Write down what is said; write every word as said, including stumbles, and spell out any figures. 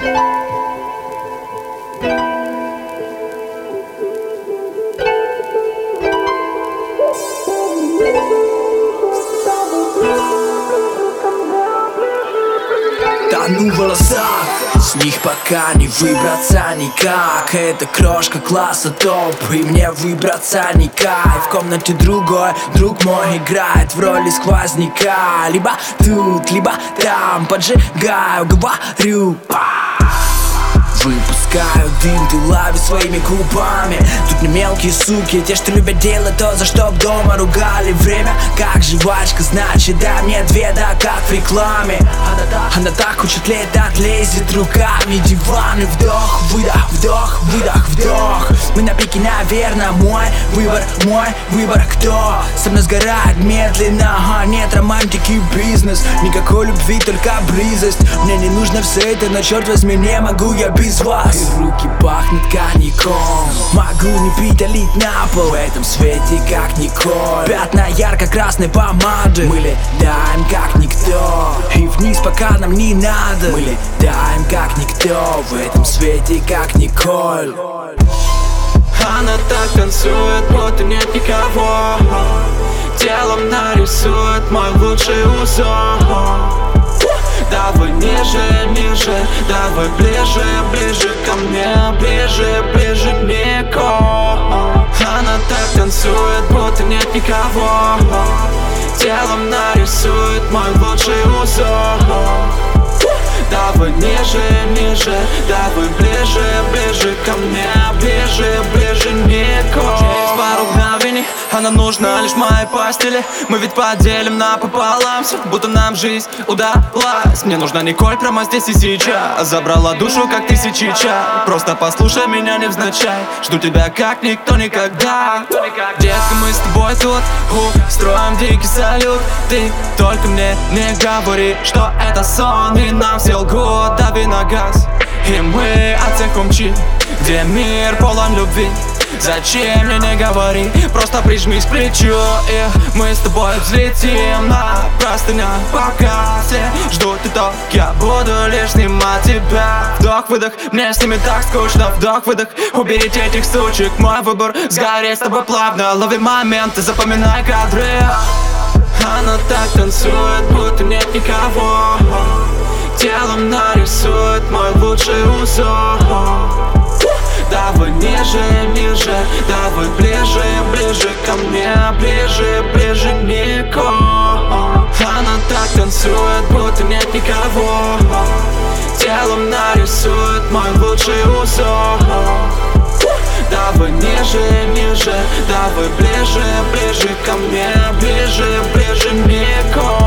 Тону в волосах, с них пока не выбраться никак. Это крошка класса топ, и мне выбраться не кайф. В комнате другой, друг мой играет в роли сквозняка. Либо тут, либо там, поджигаю, говорю. Выпускаю дым, ты лови своими губами. Тут не мелкие суки, те, что любят делать то, за что дома ругали. Время как жвачка, значит дай мне две, да как в рекламе. Она так хочет летать, лезет руками. Диваны, вдох, выдох, вдох, выдох, вдох. Мы на пике, наверное, мой выбор, мой выбор. Кто со мной сгорает медленно? Ага, нет романтики, бизнес. Никакой любви, только близость. Мне не нужно все это, но черт возьми, не могу я без вас. И руки пахнут коньяком. Могу не пить, а лить на пол. В этом свете как Николь. Пятна ярко-красной помады. Мы летаем как никто, и вниз пока нам не надо. Мы летаем как никто. В этом свете как Николь. Она так танцует, будто нет никого. Телом нарисует мой лучший узор. Давай ниже, ниже, давай ближе, ближе ко мне, ближе, ближе никого. Она так танцует, будто нет никого. Телом нарисует мой лучший узор. Давай ниже, ниже, давай ближе, ближе ко мне, ближе, ближе никого. Через пару мгновений она нужна лишь моей постели. Мы ведь поделим напополам все, будто нам жизнь удалась. Мне нужна Николь прямо здесь и сейчас. Забрала душу, как тысячи чар. Просто послушай меня невзначай. Жду тебя, как никто никогда. Детка, мы с тобой тут у, строим дикий салют. Ты только мне не говори, что это сон, и нам все лгут, дави на газ. И мы от всех умчим, где мир полон любви. Зачем мне не говори, просто прижмись к плечу, и мы с тобой взлетим на простынях. Пока все ждут, и то я буду лишь снимать тебя. Вдох-выдох, мне с ними так скучно. Вдох-выдох, уберите этих сучек. Мой выбор сгореть с тобой плавно. Лови моменты, запоминай кадры. Она так танцует, будто нет никого. Телом нарисует мой лучший узор. Давай ниже, ниже, давай ближе, ближе ко мне, ближе, ближе никого. Она так танцует, будто нет никого. Телом нарисует мой лучший узор. Давай ниже, ниже, давай ближе, ближе ко мне, ближе, ближе никого.